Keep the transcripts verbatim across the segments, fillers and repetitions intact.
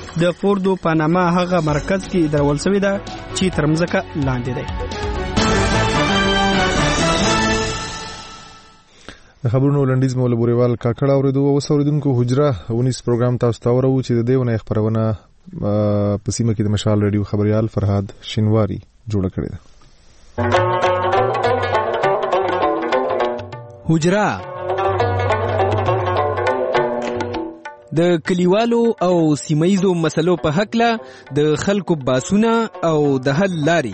د فوردو پاناما هغه مرکز کې درول شوې ده چې تر مځکه لاندې دی. د خبرونو لنډیز مو له بوریوال کاکړ اورېدو. اوس اورېدونکو حجره ونیس پروګرام تاسو ته اورو چې د دې ونې خبرونه په سیمه کې د مشال رادیو خبريال فرهاد شینواری جوړ کړی ده. حجره د کلیوالو او سیمایزو مسلو په حقله د خلکو باسونه او د حل لاري.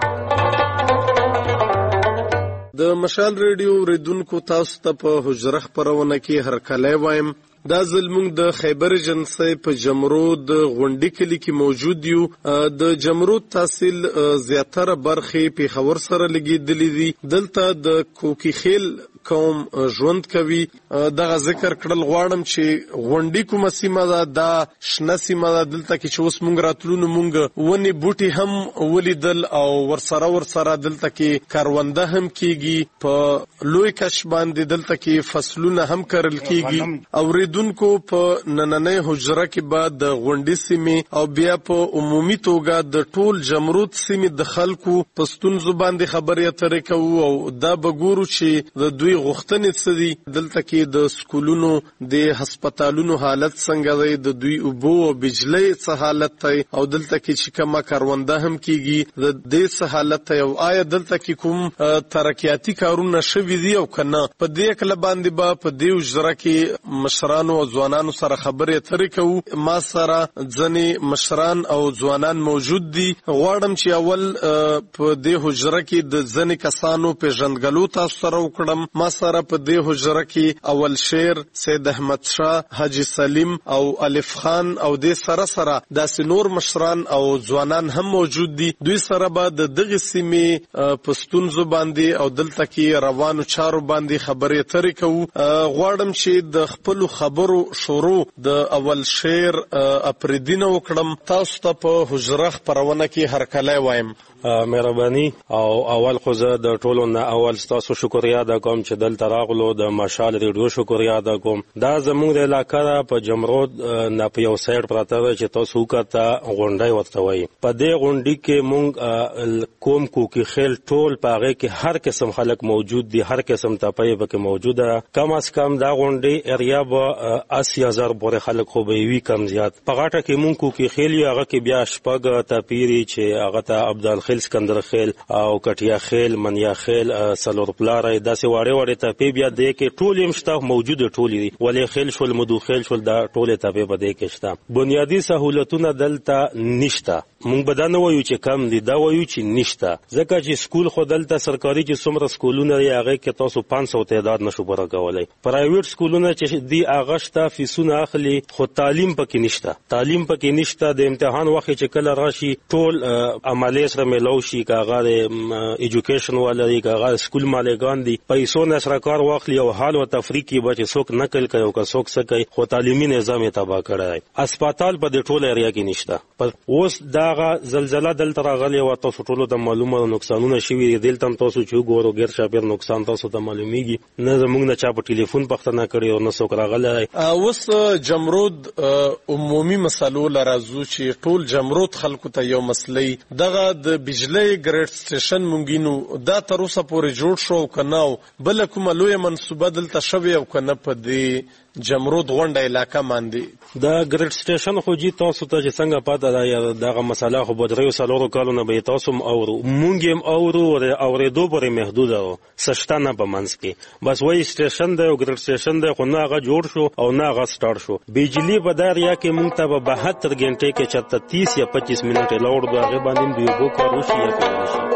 د مشال رادیو ریدونکو تاسو ته په حجره خبرونه کې هر کله وایم. دا ظلمون د خیبر جنسي په جمرود غونډي کلی کې موجود یو. د جمرود تحصیل زیاتره برخې په خبر سره لګیدلې دي. دلته د کوکی خیل قوم ژوند کوي. دغه ذکر کړل غواړم چې غونډي کومه سیمه ده، دا شنه سیمه ده. دلته کې چې اوس مونږ راتلونو مونږ ونی بوټي هم ولیدل او ورسره ورسره دلته کې کارونده هم کیږي. په لوی کش باندې دلته کې فصلونه هم کرل کیږي. او دونکو په نننۍ حجره کې بعد د غونډې سیمې او بیا په عمومي توګه د ټول جمرود سیمې د خلکو په ستونزو باندې خبرې اترې کوو او دا بګورو چې د دوی غوښتنې څه دي. دلته کې د سکولونو د هسپتالونو حالت څنګه دی، د دوی اوبو او بجلی څه حالت دی او دلته کې چې کومه کارونده هم کیږي د دې څه حالت دی او آیا دلته کې کوم ترقیاتي کارونه شوي دي او کنه. په دې کله باندې به په دې حجره کې مشران او ځوانانو سره خبرې اترې کوو. ما سره ځنې مشران او ځوانان موجود دي. غواړم چې اول په دې حجره کې د ځنې کسانو پیژندګلو تاسو سره وکړم. ما سره په دې حجره کې اول شیر، سید احمد شاه، حاجی سلیم او الف خان او دې سره سره داسې نور مشران او ځوانان هم موجود دي. دوی سره به د دغه سیمې په ستونزو باندې او دلته کې روانو چارو باندې خبرې اترې کوو. غواړم چې د خپل خبرو شروع د اول شیر اپریدینه وکړم. تاسو ته په حجره خبرونه کې هر کله وایم. مهرباني او اول خو زه د ټولو نه اول تاسو شکریا ادا کوم چې دلته راغلو. د مشال ریډیو شکریا ادا کوم. دا زموږ د علاقې په جمرود نه په یو سایډ پراته ده چې تاسو وکړه غونډای ورته وایي. په دې غونډي کې مونږ کوم کوکی خیل ټول پاغه کې هر قسم خلک موجود دي، هر قسم تپای پکې موجوده. کم از کم دا غونډي اریا به اسی هزار پورې خلک خو به وي کم زیات. په غاټه کې مونږ کوکی خیل هغه کې بیا شپږ تپیری چې هغه ته عبدال خیل، سکندر خیل او کټیا خیل، منیا خیل، سلور پلار داسې واړه واړه تپې بیا دې کې ټول هم شته موجوده ټول دي. ولې خیل شول، مدو خیل شول، دا ټول تپې په دې کې شته. بنیادی سہولتونه دلته نشته. مونږ به دا نه وایو چې کم دي، دا وایو چې نشته. ځکه چې سکول خو دلته سرکاري چې څومره سکولونه دی هغه کې تاسو پانڅ سو تعداد نشو پوره کولای. پرایویټ سکولونه چې دی هغه شته فیسونه اخلي خو تعلیم پکې نشته. تعلیم پکې نشته. د امتحان وخت چې کله راشي ټول عملی سره ملو شي، کاغه د ایجوکیشن ولري، کاغه سکول مالګان دي، پیسو نه سره کار واخلي او حال او تفریق کې بچ څوک نقل کوي او که څوک څه کوي. خو تعلیمي نظام یې تباہ کړی. هسپتال په دې ټول ایریا کې نشته. پر اوس دا زلزلہ دلته راغلی او تاسو ټول ته معلومه نقصانونه شوي دي. دلته تاسو چې ګورو غیر شاپیر نقصان تاسو ته معلومیږي. نه زموږ نه چا په ټلیفون پښتنه کړی او نه څوک راغلی. اوس جمرود عمومي مسلو لرازو چې ټول جمرود خلکو ته یو مسلې دغه د بجلی ګریډ سټیشن مونږینو دا تر اوسه پورې جوړ شو کنه بل کومه لوی منصوبه دلته شوی او کنه په دې جمرود غونډه علاقه باندې دا ګریډ سټیشن خو جی تاسو ته چې څنګه پاته دا دغه مسله خو بدریو سالورو کالونه به تاسو اورو مونږ هم اورو او اورېدو پورې محدود او سشتانه په منځ کې بس وای سټیشن دی او ګریډ سټیشن دی خو نه هغه جوړ شو او نه هغه سٹارټ شو. بجلی په داریا کې مونږ ته به بهتر غنټه کې چته تیس یا پچیس منټه لوړ دی هغه باندې دوی وو کار وشي یا کوي شي.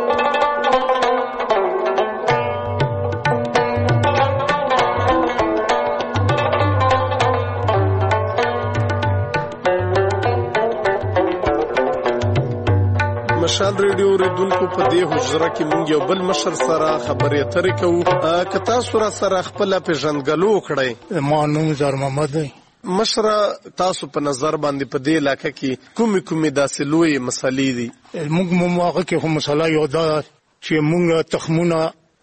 مشال ریډیو ریډونکو په دې حجره کې مونږ یو بل مشر سره خبرې اترې کوو. که تاسو را سره خپل پیژندګلو وکړئ. ما نوم زار محمد دی. مشر تاسو په نظر باندې په دې علاقه کې کومې کومې داسې لوی مسلې دي؟ موږ مو هغه کې خو مسله یو ده چې موږ تخمونه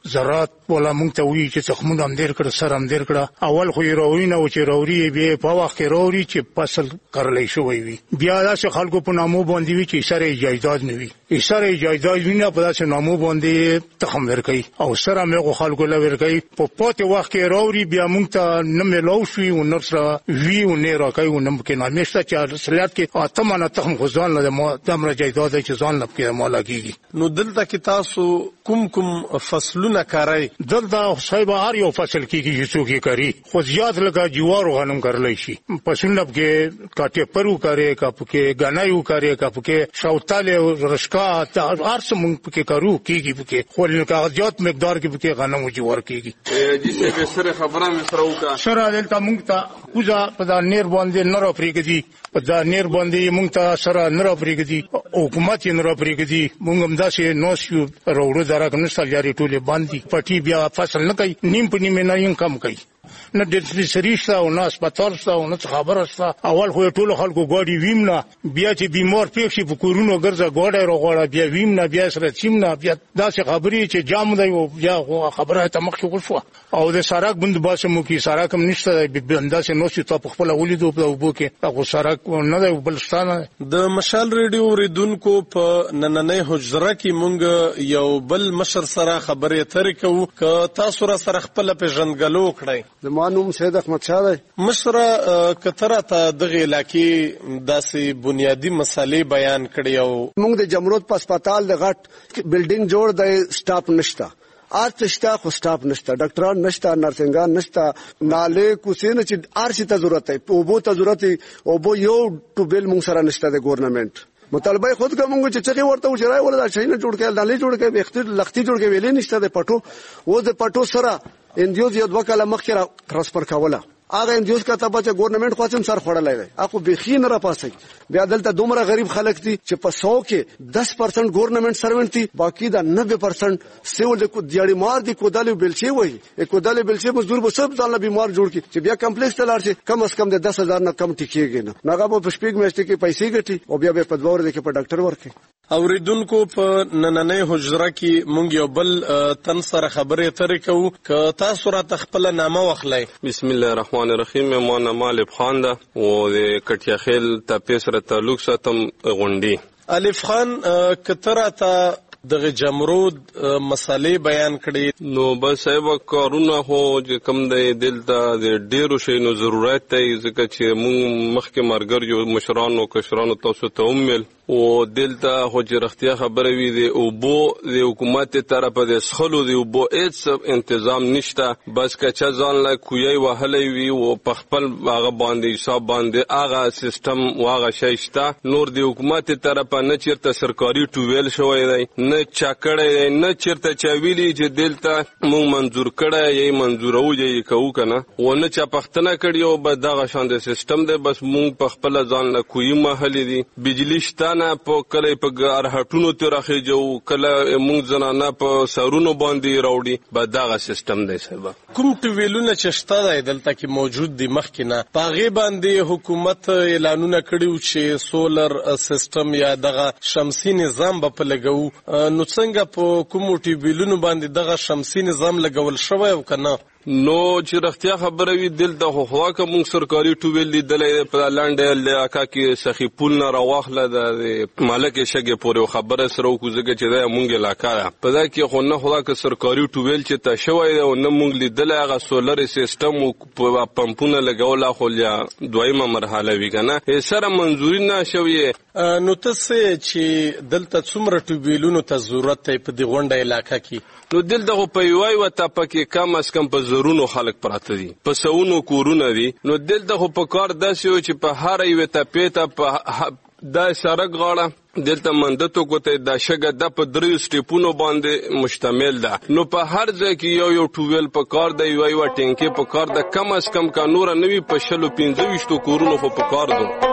زراعت ولا مونږ ته وی چې تخمونه هم ډیر کړ سره هم ډیر کړ اول خو یې راوړي نه و چې راوړي به په وخت کې راوړي چې فصل کړلې شوی وي بیا داسې خلکو په نامو باندې وی چې سره اجازه نه وي سره اجازه وینه په داسې نامو باندې تخم ورکړي او سره مې خلکو له ورکړي په پاتې وخت کې راوړي بیا مونږ ته نه ملو شي او نرسره وی او نه راکړي او نه کې نه نشته چې رسلیت کې اتمنه تخم غزان له ما دمر اجازه چې ځان لپاره کې مال کیږي نو دلته کې تاسو کوم کوم فصلونه کاری دلته صاحب هر یو فصل کیږي چې څوک یې کوي خو زیات لګا جوار غنم کړلای شي فصلونه کې کاټه پرو کوي کاپکه غنایو کوي کاپکه شاوتاله رشکا هر څه مونږ کې کارو کیږي پکې خو لکاغذات مقدار کې پکې غنم او جوار کیږي چې به سره خبره مې سره وکړه سره دلته مونږ ته کوزه په دا نیر باندې نور افریقي په دا نیر باندې مونږ ته سره نور افریقي حکومت یې نور افریقي مونږ هم داسې نو شو وروړو درک نشته جاري ټوله باندې پټي بیا فصل نه کوي نیم په نیم نه یم کم کوي نه د سری شته او نه هسپتال شته او نه خبره شته اول خو ټول خلکو ګاډي ویم نه بیا چې بیمار پیښ شي په کورونو ګرځه ګاډي راغواړه بیا ویم نه بیا سره چیم نه بیا داسې خبرې چې جام دی او بیا خبره ته مخ شو شو او د سړک بند باسه مو کې سړک هم نشته بنداسه نو چې تاسو خپل ولیدو په وبو کې هغه سړک نه دی بلستانه د مشال ریډیو ریدونکو په نننۍ حجره کې مونږ یو بل مشر سره خبرې اترې کوو ک تاسو را سره خپل پیژندګلو کړئ زمانوم سید احمد شاه دی مشر کتره ته دغه علاقې داسې بنیادی مسالې بیان کړي او موږ د جمرود په هسپتال د غټ بلډینګ جوړ د سټاف نشته ارتشتا خو سټاف نشته ډاکټران نشته نرسنګان نشته ناله کوسینه چې ارشي ته ضرورت دی او بو ته ضرورت او بو یو ټو بل موږ سره نشته د ګورنمنت مطالبه خود کومږي چې څنګه ورته وجرای وردا شي نه جوړ کړي دالې جوړ کړي اختیار لختي جوړ کړي ویلې نشته د پټو و د پټو سره اندیوز یو دوه کاله مخکې ترانسفر کوله هغه اندیوز کا ته چې ګورنمنت خو هم سر خړلای دی اخو بخین را پاسي بیا دلته دومره غریب خلک دي چې په سو کې دس پرسنټ ګورنمنت سروینټ دي باقی دا نوي پرسنټ سیول کو دیاړي مار دي کودالې بلچي وای کودالې بلچي مزدور به سب ځان بیمار جوړ کی چې بیا کمپلیکس تلار شي کم از کم د دس هزار نه کم ټیکيږي نه هغه په شپږ میاشتې کې پیسې ګټي او بیا به په دوه ورځې کې په ډاکټر ورکي اوریدونکو په نننۍ حجره کې مونږ یو بل تن سره خبرې اترې کوو ک تاسو را تخپل نامه واخلئ بسم الله الرحمن الرحیم مو نامه الف خان ده او د کټیا خیل ته سره تعلق ساتم غونډي الف خان کتره ته دغه جمرود مسالې بیان کړي نو بس صاحب کارونه هو چې کم دی دلته د ډیرو شینو ضرورت دی ځکه چې مونږ مخکې مرګر یو مشرانو کشرانو تاسو ته ومل او دلته هو چې رختیا خبره وي دی او بو د حکومت طرفه د سخلو دی او بو هیڅ تنظیم نشته بس کچا ځان لا کوی وهلې وي او په خپل هغه باندې حساب باندې هغه سیستم واغه شایسته نور د حکومت طرفه نه چیرته سرکاري ټویل شوی دی نه چاکړې نه چیرته چاویلی چې دلته مونږ منزور کړه یې منزورو یې کوو کنه و نه چا پختنه کړی او به دغه شان د سیستم دی بس مونږ په خپل ځان لا کوی محل دی بجلی شته نه په کله په ارهټونو ته راخېجو کله مونږ زنانه په سرونو باندې راوړي به دغه سیستم دی صاحب کوم ټویلونه چې شته دی دلته کې موجود دي مخکینه پاغه باندې حکومت اعلانونه کړیو چې سولر سیستم یا دغه شمسي نظام په لګو نو څنګه په کوم ټویلونو باندې دغه شمسي نظام لګول شوی او کنه نو چې رختیا خبره وی دلته خو خوا کوم سرکاري ټویل لیدلې په لاندې علاقہ کې سخی پول نه راوخله د مالک شګه پورې خبره سره کوزګه چې د مونږ علاقہ په دا کې خو نه خدا کې سرکاري ټویل چې ته شوی او نه مونږ لیدل هغه سولر سیستم او پمپونه لګول خو یا دویمه مرحله وی کنه سره منځوري نه شوی نو تاسو چې دلته څومره ټویلونو ته ضرورت په دې غونډه علاقہ کې نو دلته په یوای وته پکې کم اس کم په زرونو خلک پراته دي په سونو کورونه دي نو دلته خو په کار داسې چې په هر یو ته پیته په دا سړک غاړه دلته مندتو کوته د شګه د په دریو سټیپونو باندې مشتمل ده نو په هر ځای کې یو یو ټویل په کار دی یو یو ټینکي په کار ده کم اس کم کا نور نوي په شلو پنځه وشتو کورونو خو په کار دي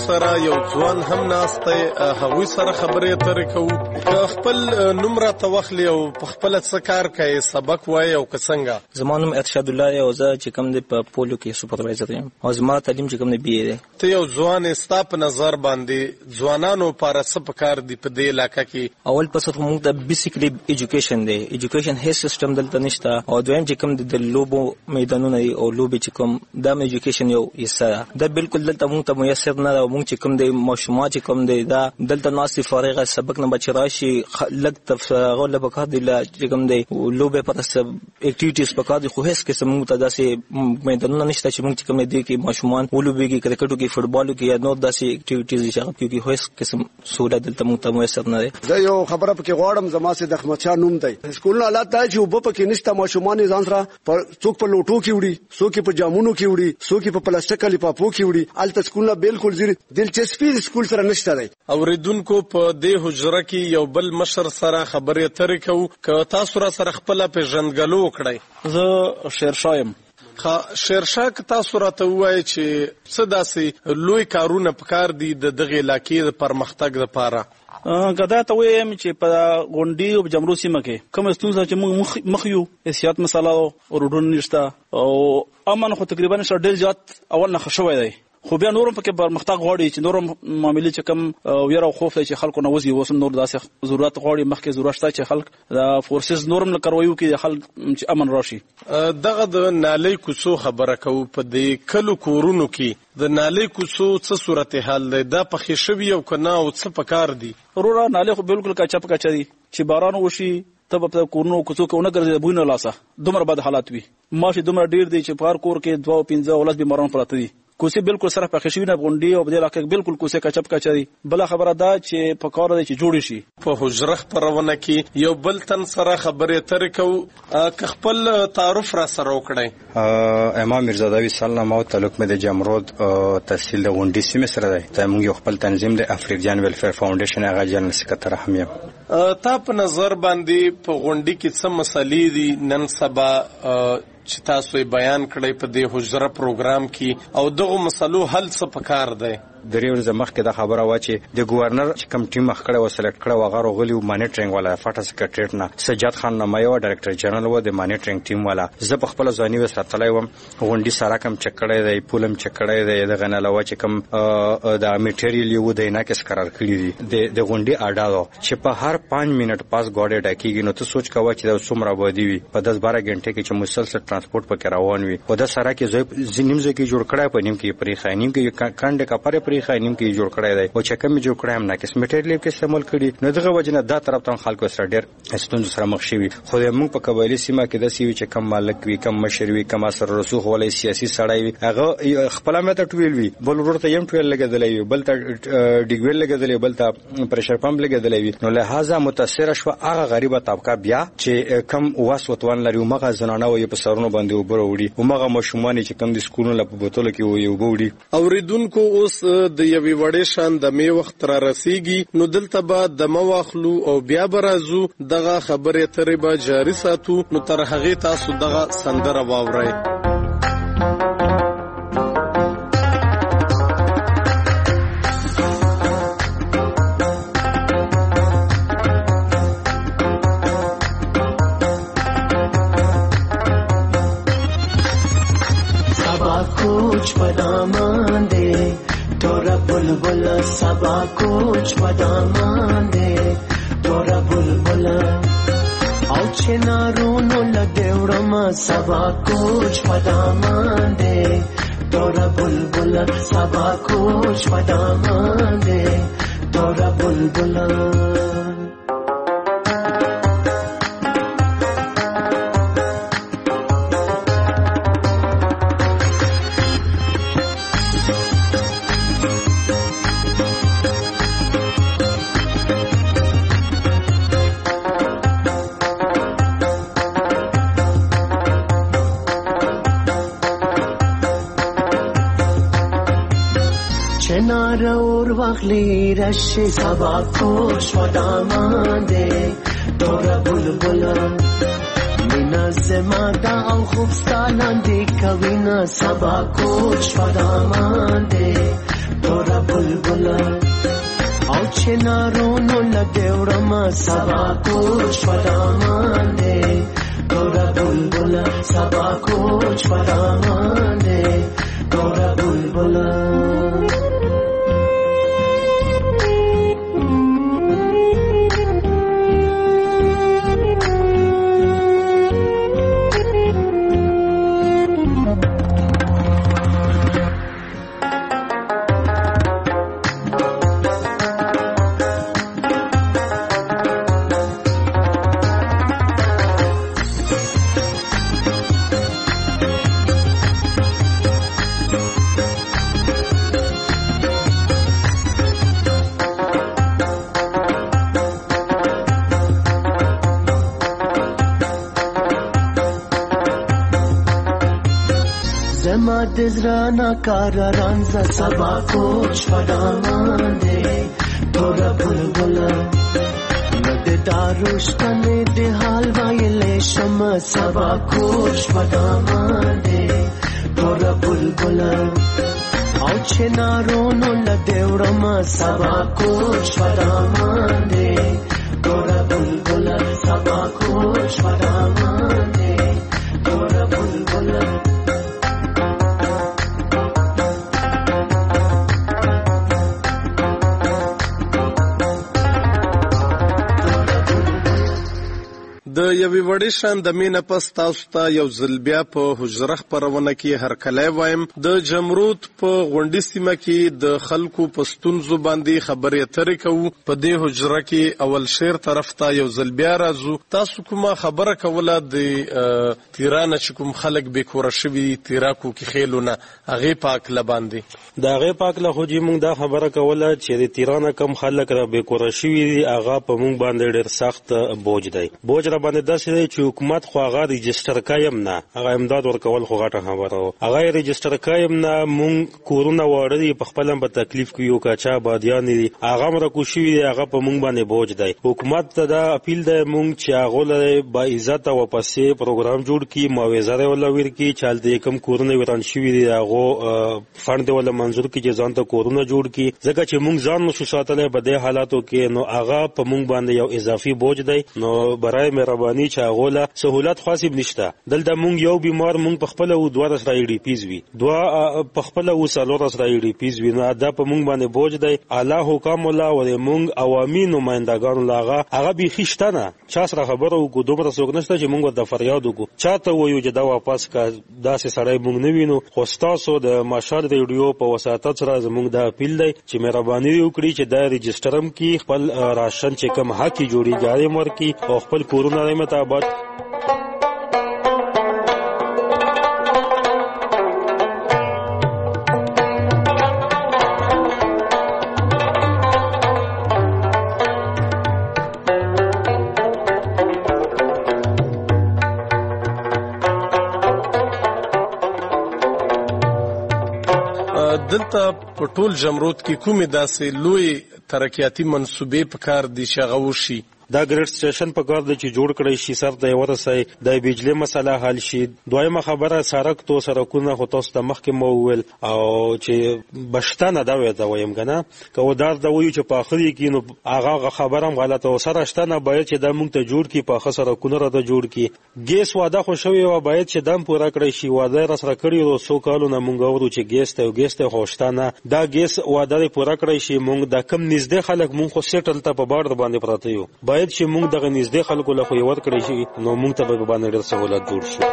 سره یو ځوان هم ناشته هغوی سره خبرې اترې کوو. خپل نوم راته واخلي او په خپله څه کار کوي، سبق وایي او که څنګه؟ زما نوم ارشاد الله دی او زه چې کوم دی په پولیو کې سوپروایزر یم او زما تعلیم چې کوم دی بی ای دی. ته یو ځوان یې، ستا په نظر باندې ځوانانو لپاره څه پکار دي په دې علاقه کې؟ اول پس خو موږ ته بیسیکلی ایجوکیشن دی، ایجوکیشن هیڅ سیستم دلته نشته او دویم چې کوم د لوبو میدانونه او لوبې چې کوم دا ایجوکیشن یو حصہ ده، دا بالکل دلته موږ ته میسر نه ده. موږ چې کوم دی ماشومان چې کوم دی دا دلته ناستې فارغه سبق نه بچ راشي لږ تفغه له پکار دی چې کوم دی لوبې پرسته اکټیویټیز پکار دي، خو هیڅ قسم موږ ته داسې میدانونه نشته چې موږ چې کوم دی کې ماشومان ولوبېږي، کرکټو کې، فوټبالو کې یا نور داسې اکټیویټیز چې هغه کوي، هیڅ قسم سہولت دلته موږ ته میسر نه ده. زه یو خبره پکې غواړم، زما سي د احمد شاه نوم دی. سکولونه حالات دا چې وب پکې نشته، ماشومان ځان سره څوک په لوټو کې وړي، څوک په جامونو کې وړي، څوک په پلاستیک لفافو کې وړي. الته سکولونه بالکل زیر دلچسپي سکول سره نشته دی. اوریدونکو په دې حجره کې یو بل مشر سره خبرې اترې کوو، که تاسو را سره خپل پیژندګلو وکړئ. زه شیرشاه یم. شیرشاه، که تاسو راته ووایئ چې څه داسې لوی کارونه پکار دي د دغې علاقې د پرمختګ لپاره؟ کدا ته وایم چې په غونډې او جمرو سیمه کې کوم ستونزه چې موږ مخ یو سیاست مسله او روډون نشته او امن خو تقریبا ډېر زیات اول نه خښوي دی، خو بیا نورم پکې پرمختګ غواړي چې نورم معاملې چې کم ویره او خوف چې خلکو نه وځي، وسم نور داسې ضرورت غواړي، مخکې ضرورت شته چې خلک د فورسز نورم نه کاروي کې خلک چې امن راشي. دغه د نالۍ کوڅو خبره کوو، په دې کلو کورونو کې د نالۍ کوڅو څه صورتحال دی؟ دا پخې شوي او که نه او څه پکار دي؟ وروره نالۍ خو بالکل کچا په کچا دي، چې باران وشي ته په کورونو کوڅو کې ونه ګرځي بوی نه لاسه، دومره بد حالات وي. ماشي دومره ډیر دي چې په هر کور کې دوه او پنځه اولاد بیماران پراته دي. کوڅې بالکل سره پخې شوي نه، غونډې او په دې علاقه کې بالکل کوڅې کچپ کچا دي. بله خبره دا چې په کار دی چې جوړې شي. په حجره خپرونه کې یو بل تن سره خبرې اترې کوو، که خپل تعارف را سره وکړئ. امام میرزادوی سلام او تعلق مې د جمرود تحصیل د غونډې سیمې سره دی. ته موږ یو خپل تنظیم د افریقان ویلفیر فاونډیشن هغه جنرال سکرټر هم یم. تا په نظر باندې په غونډې کې څه مسلې دي نن سبا چې تاسو یې بیان کړئ په دې حجره پروګرام کې، او دغه مسلو حل څه پکار دی؟ درې ورځې مخکې دا خبره وه چې د ګورنر چې کوم ټیم مخ کړی و سلیکټ کړی و هغه راغلي و مانیټرینګ والا فاټا سکرټریټ نه، سجاد خان نمایه و ډایرکټر جنرال و د مانیټرینګ ټیم والا. زه په خپله ځواني وس راتلی وم، غونډي سارا کم چک کړی دی، پول هم چک کړی دی، دغه نه علاوه چې کوم د میټیریل یې و د انعکس قرار کړي دي. د غونډې اډا ده چې په هر پانچ منټ پاس ګاډۍ ډکېږي، نو ته سوچ کوه چې دا څومره آبادي وي په دس باره غنټې کې چې مسلسل ترانسپورټ پکې روان وي. په د سارا کې ځای نیم ځای کې جوړ کړی، په نیم کې پرېښی، نیم کې کنډې کپرې پرېښی، نیم کې جوړ کړی دی او چې کوم جوړ کړی هم ناقص میټیریل کې استعمال کړي. نو دغه وجه نه دا طرف ته خلکو سره ډېر ستونزو سره مخ شوي. خو موږ په قبایلي سیمه کې داسې وي چې کم مالک وي، کم مشر وي، کم اثر رسوخ ولی سیاسي سړی وي، هغه خپله ماته ټویل وي، بل ورور ته یم ټویل لګېدلی وي، بل ته ډیګویل لګېدلی، بل ته پریشر پمپ لګېدلی وي. نو لهذا متاثره شوه هغه غریبه طبقه بیا چې کم واس وتوان لري، همغه زنانه وي په سرونو باندې اوبه راوړي، همغه ماشومان چې کم د سکولونو په بوتلو کې وي اوبه وړي. اورېدونکو اوس د یوې وړې شان دمې وخت را رسیږي، نو دلته به دمه واخلو او بیا به راځو، دغه خبرې اترې به جاري ساتو. نو تر هغې تاسو دغه سندره واورئ. कुछ बदामान दे तोरा बुलबुल सबा कुछ बदामान दे तोरा बुलबुल औ चिनारोनो लदेवरमा सबा कुछ बदामान दे तोरा बुलबुल सबा कुछ बदामान दे तोरा बुलबुल. और वाखली रश सबा कुछ बदामान दे तोरा बुलबुल मिना ज़मादा औ खूबस्तान दी कविना सबा कुछ बदामान दे तोरा बुलबुल. بلبل او چنارونو لدیورم سبا کوچ پدامانده گورا بلبل سبا کوچ پدامانده گورا بلبل دزرانا کارا رانزا سبا کوچ پدامانده تورا بلبل ند داروش کنه ده حال وایل شما سبا کوچ پدامانده تورا بلبل او چنارونو لدیورم سبا کوچ پدامانده تورا بلبل سبا کوچ پدامانده تورا بلبل د یوې وړې شان د مینه پس تاسو ته یو ځل بیا په حجره خپرونه کې هرکلی وایم. د جمرود په غونډي سیمه کې د خلکو په ستونزو باندې خبرې اترې کوو. په دې حجره کې اول شیر طرف ته یو ځل بیا راځو. تاسو کومه خبره کوله د تیرانه چې کوم خلک بېکوره شوي تیراکو کې خیلونه هغې په هکله باندې د هغې په هکله خو چې موږ دا خبره کوله چې د تیرانه کم خلک را بېکوره شوي دي هغه په موږ باندې ډېر سخت بوج دی. بوج را باندې داسې دی چې حکومت خو هغه رجسټر کایم نه هغه امداد ورکول خو غټه خبره وه. هغه یې رجسټر کایم نه موږ کورونه واړه دي په خپله په تکلیف کې یو کچا بادیان دي هغه هم راکوز شوي دي هغه په موږ باندې بوج دی. حکومت ته دا اپیل دی موږ چې هغو له باعزته واپسې پروګرام جوړ کړي معاوضه یې ورله ورکړي چې هلته یې کوم کورونه ویران شوي دي د هغو فنډ یې ورله منظور کړي چې ځان ته کورونه جوړ کړي ځکه چې موږ ځان نشو ساتلی په دې حالاتو کې نو هغه په موږ باندې یو اضافي بوج دی. نو برای مهرباني چې هغو له سهولت خاص نشته. دلته موږ یو بیمار موږ په خپله و دوه سره ای ډي پیز وي دوه په خپله و څلور سره ای ډي پیز وي نو دا په موږ باندې بوج دی. اعلی حکام الله او د موږ عوامي نمایندګانو له هغه هغه بیخي شته نه چا سره خبره وکړو دومره څوک نشته چې موږ ورته فریاد وکړو چا ته ووایو چې دا واپس که داسې سړی موږ نه وینو. خو ستاسو د مشال ریډیو په وساطت سره زموږ دا اپیل دی چې مهرباني وکړي چې دا رجسټر هم کړي خپل راشن چې کوم حق یې جوړېږي هغه یې ورکړي او خپل کورونه یې مطابق دلته په ټول جمرود کې کومې داسې لوی ترقیاتي منصوبې په کار دي چې هغه وشي؟ دا ګریډ سټیشن په کار دی چې جوړ کړی شي سر ته یې ورسوي د بجلي مسله حل شي. دویمه خبره سړک تو سړکونه خو تاسو ته مخکې مو وویل او چې بشتنه دا ورته وایم که نه که ودار ته وایو چې پاخه دي کړي نو هغه خبره هم غلطه و. سره شته نه باید چې دا موږ ته جوړ کړي پاخه سړکونه راته جوړ کړي. ګیس واده خو شوې وه باید چې دا هم پوره کړی شي. واده یې راسره کړي وو څو کالو نه موږ اورو چې ګیس ته او ګیس ته خو شته نه. دا ګیس واده یې پوره کړی شي. موږ دا کم نږدې خلک موږ خو سیټل ته په باډر باندې پراته یو باید چې موږ دغه نږدې خلکو له خو یې ورکړی شي نو موږ ته به باندې ډېر سهولت جوړ شي.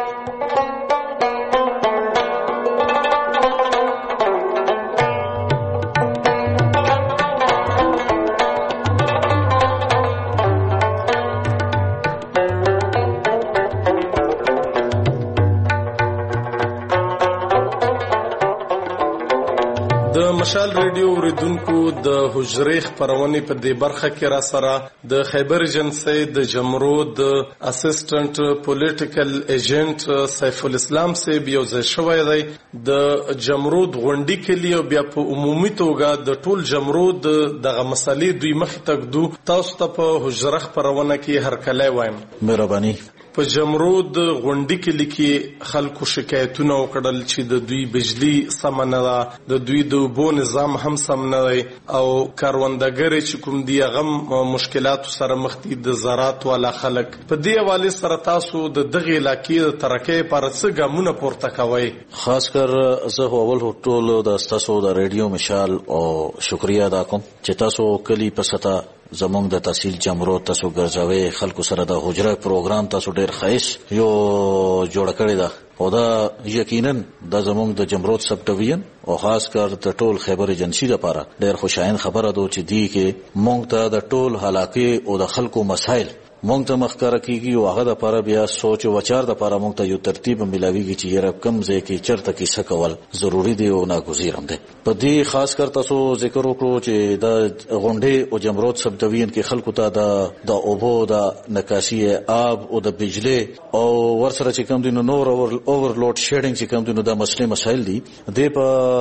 د مشال ریډیو اوریدونکو د حجرې خپرونې په دې برخه کې را سره د خیبر ایجنسۍ د جمرود اسسټنټ پولیټیکل ایجنټ سیف الاسلام صاحب یو ځای شوی دی. د جمرود غونډي کلی او بیا په عمومي توګه د ټول جمرود دغه مسلې دوی مخې ته ږدو. تاسو ته په حجره خپرونه کې هرکلی وایم. مهرباني. په جمرود غونډي کې لیکي خلکو شکایتونه وکړل چې د دوی بجلی سم نه ده، د دوی د اوبو نظام هم سم نه دی او کاروندګر چې کوم دی هغه مشکلات سره مخ دي د زراعت والا خلک. په دې حواله سره تاسو د دغه علاقې د ترقۍ لپاره څه ګامونه پورته کوئ؟ خاص کر زه اول ټول د تاسو د ریډیو مشال او شکریا ادا کوم چې تاسو کلی په ستا زمونږ د تحصیل جمرو تاسو ګرځوي، خلکو سره د حجره پروګرام تاسو ډیر ښایس یو جوړ کړی دا او دا یقینا د زمونږ د جمرو سب ډیویژن او خاص کر د ټول خیبر ایجنسی لپاره ډیر خوشاین خبره ده چې دی کې مونږ ته د ټول حلاقه او د خلکو مسائل مونږ ته مخکاره کیږي او هغه د لپاره بیا سوچ او وچار د لپاره مونږ ته یو ترتیب ملاويږي چې یره کم ځای کې چرته کې څه کول ضروری دی او ناګزیر هم دی. په دې خاص کر تاسو ذکر وکړو چې د غونډې او جمرود سب ډیویژن کې خلکو ته د د اوبو د نکاسي آب او د بجلی او ورسره چې کوم دینو نور اوورلوډ شیډینګ چې کوم دینو د مسلې مسایل دي د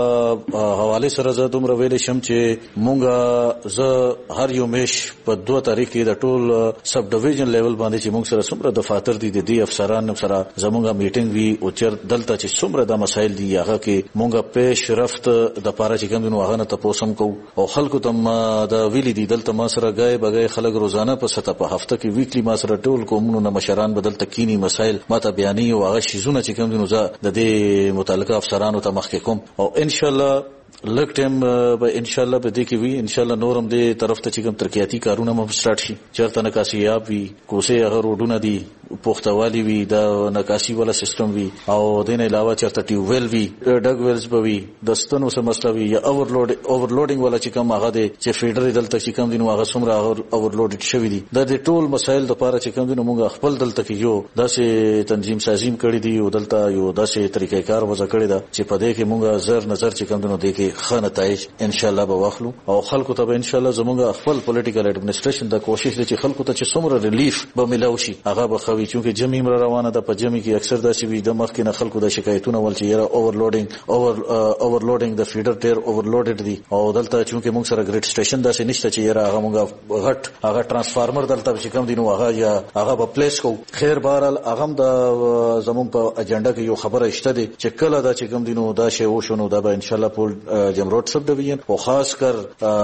په حواله سره زه دومره ویل شم چې مونږه زه هر یو میش په دوه تاریخ کې د ټول سب ډیویژن لیول باندې چې موږ سره څومره دفاتر دي د دې افسرانو سره زموږه میټینګ وی او چر دلته چې څومره د مسایل دي هغه کې موږ پیش رفت د پاره چې کوم نو هغه نه تاسو هم کو او خلکو ته د ویلي دي دلته ما سره غای بغای خلک روزانه په سطح په هفته کې ویکلی ما سره ټول کومونو نه مشران بدل تکینی مسایل ماته بیانې او هغه شیزونه چې کوم نو زه د دې متعلقه افسرانو ته مخکې کوم او ان شاء الله لږ ټایم به ان شاء الله به دې کې وي ان شاء الله نورم دې طرف ته چې کوم ترقیاتی کارونه مو سٹارټ شي چرته نکاسیاب وي کوسه هغه روډونه دي پختوالی وي دا نکاسي والا سیستم وي او دین علاوه چرته ټیوب ویل وي ډګ ویلز به وي د ستنو سم مسله وي یا اوورلوډ اوورلوډینګ والا چې کوم هغه دي چې فیډر دلته چې کوم دینو هغه سمره اوورلوډ شوی دي دا د ټول مسایل د پاره چې کوم دینو موږ خپل دلته کې یو داسې تنظیم سازیم کړی دي او دلته یو داسې طریقې کار وځ کړی دا چې په دې کې موږ زر نظر چې کوم دینو دې کې خ نتایج ان شاء الله به واخلو او خلکو ته ان شاء الله زموږ خپل پولیټیکل اډمنسټریشن د کوشش دي چې خلکو ته چې څومره ریلیف به ملاوي شي هغه به خوي چې جمی مر روانه ده په جمی کې اکثر داسې وي د مخ کې نه خلکو د شکایتونه ول چې یره اوورلوډینګ اوور اوورلوډینګ د فیډر ډیر اوورلوډډ دي او دلته چې موږ سره ګریډ سټیشن داسې نشته چې یره هغه موږ غټ هغه ترانسفارمر دلته چې کوم دینو هغه یا هغه په پلیس کو خیر بهرال هغه د زموږ په اجنډا کې یو خبره شته دي چې کله دا چې کوم دینو دا شی وشونو دا به ان شاء الله پول جمرود سب ډیویژن او خاص کر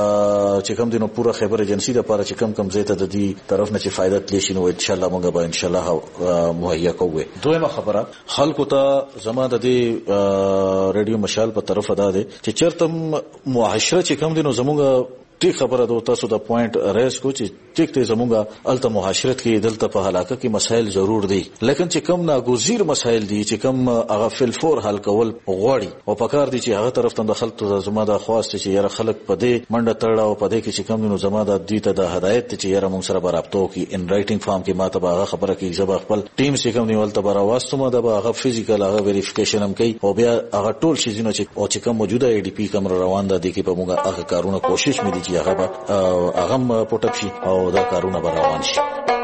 چې کوم دینو پورا خیبر ایجنسی د لپاره چې کم کم زیاته د دې طرف نه چې فائدہ تلی شي نو ان شاء الله موږ به ان شاء الله مهیا کوو. دویمه خبره خلکو ته زما د دې ریډیو مشال په طرف ادا ده چې چرته معاشره چې کوم دینو زموږ ټیک خبره ده تاسو د پوینټ ریس کو چې ټیک ته زموږه الته معاشرت کې دلته په حلاقه کې مسایل ضرور دي لیکن چې کم ناګزیر مسایل دي چې کم هغه فل فور حل کول غواړي او پکار دي چې هغه طرف ته دخل ته زما د خواست چې یاره خلک په دې منډه تړه او په دې کې چې کم نو زما د دې ته د هدایت چې یاره موږ سره برابطو کې ان رائټینګ فارم کې ماته هغه خبره کې زما خپل ټیم چې کوم نیول ته براوستم دا هغه فزیکل هغه ویریفیکیشن هم کوي او بیا هغه ټول شي چې او چې کوم موجوده ای ډی پی کوم روان ده د کې په موږ هغه کارونه کوشش مې دي چې هغه هغه پټ شي او دا کارونه به روان شي.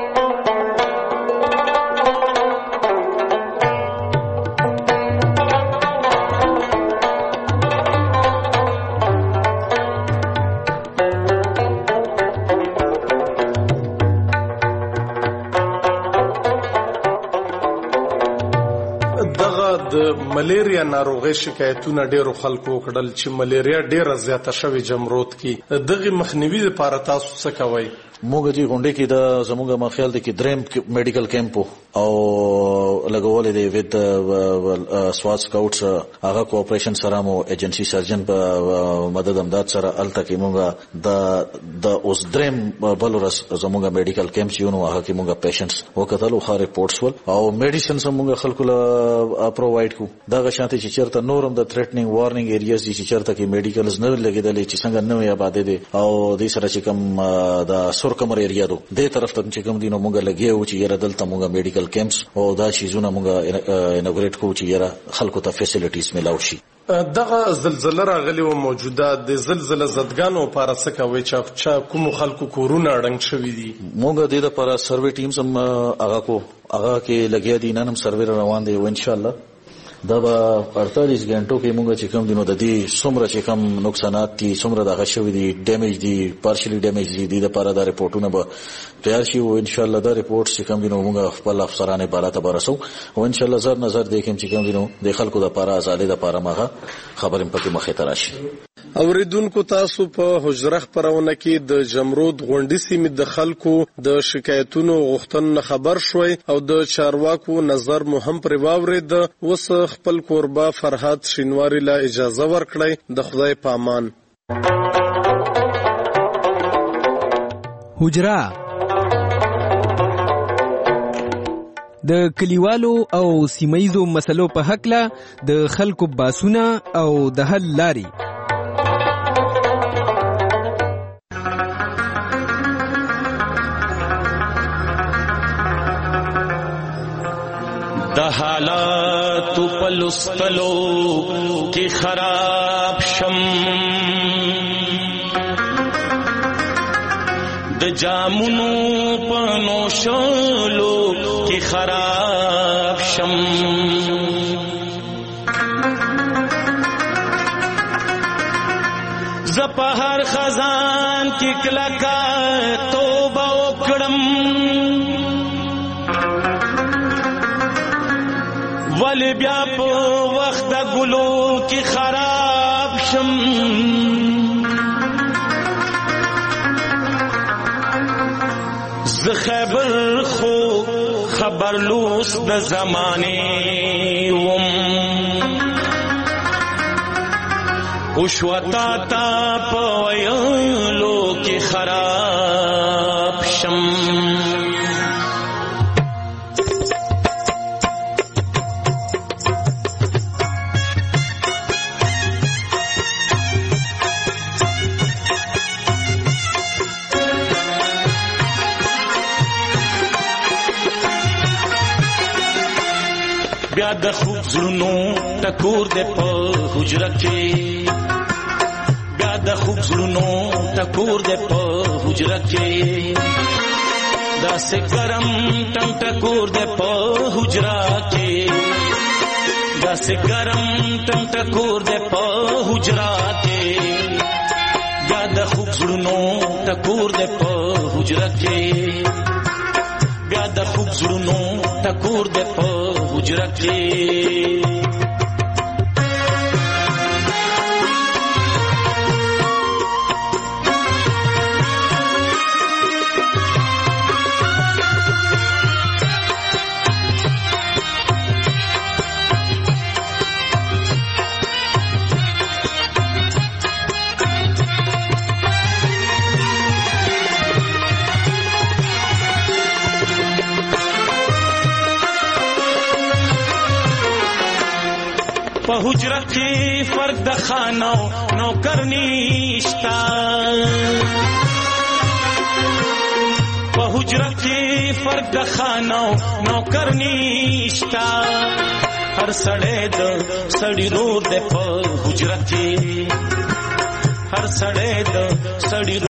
ملیریا ناروغي شکایتونه ډیرو خلکو کړل چې ملیریا ډیره زیاته شوی جمرود کې دغه مخنیوي لپاره تاسو څه کوئ؟ موږ دې غونډې کې د زموږه مخیال د کې دریم میډیکل کیمپ او لګولې دی وذ سوات سکاوټس هغه کوآپریشن سره مو ایجنسی سرجن په مدد امداد سره الته کې موږ د د اوس دریم بلورس زموږه میډیکل کیمپ چې نو هغه کې موږ پیشنټس وکړل خو ریپورټس ول او میډیسنز موږ خلکو له پرووایډ کو دا غشانته چې چیرته نورم د تھریټنینګ وارنینګ ایریاز دي چې چیرته کې میډیکلز نه لګیدل چې څنګه نوې آبادې دي او دې سره چې کوم د سور کمر ایریا دو دې طرف ته چې کوم دینو موږ لګیو چې یره دلته موږ میډیکل کیمپس او دا شیزونه موږ انوګریټ کوو چې یره خلکو ته فیسیلیټیز ملاو شي. دغه زلزلہ راغلی او موجوده د زلزلہ زدګانو لپاره څه کوي چې کوم خلکو کورونه اړنګ شوي دي؟ موږ د دې لپاره سروې ټیمز هم هغه کو هغه کې لګیا دي نن هم سروې روان دي او ان شاء الله دا به اړتالیس غنټو کې موږ چې کوم دینو د دې څومره چې کوم نقصانات دي څومره دغه شوي دي ډیمیج دي پارشلی ډیمیج دي د لپاره دا رپورټونه به تیار شي او ان شاء الله دا رپورټ چې کوم دینو موږ خپل افسرانه بالا ته برسو او ان شاء الله زر نظر دیکم چې کوم دینو د خلکو د لپاره ازادي د لپاره ماغه خبرې پکې مخې ته راشي. اوریدونکو تاسو په حجره خبرونه کې د جمرود غونډې سیمې د خلکو د شکایتونو غوښتنه خبر شوي او د چارواکو نظر مو هم پر واورید. وس خپل کوربه فرهاد شینواری لا اجازه ورکړی. د خدای پامان. حجره د کلیوالو او سیمایزو مسلو په حقله د خلکو باسونه او د حل لاري. د حالات پلوستلو کی خراب شم د جامونو پنوشلو کی خراب شم زپهر خزان کی کلکا توبه وکړم ولی بیا په وخت د ګلو کی خراب شم ز خبر خو خبر لوس د زمانه وم وشوتا تا پویلو کی خراب شم بیا د خوب زړونو ټکور دې په حجره کې بیا د خوب زړونو ټکور دې په حجره کې داسې ګرم ټنګ ټکور دې په حجره کې داسې ګرم ټنګ ټکور دې په حجره کې بیا د خوب زړونو ټکور دې په حجره کې بیا د خوب زړونو ټکور دې په حجره کې په حجره کې فرق د خانو نوکر نشتا په حجره کې فرق د خانو نوکر نشتا هر سړی د سړی رور د په حجره کې هر سړی د سړی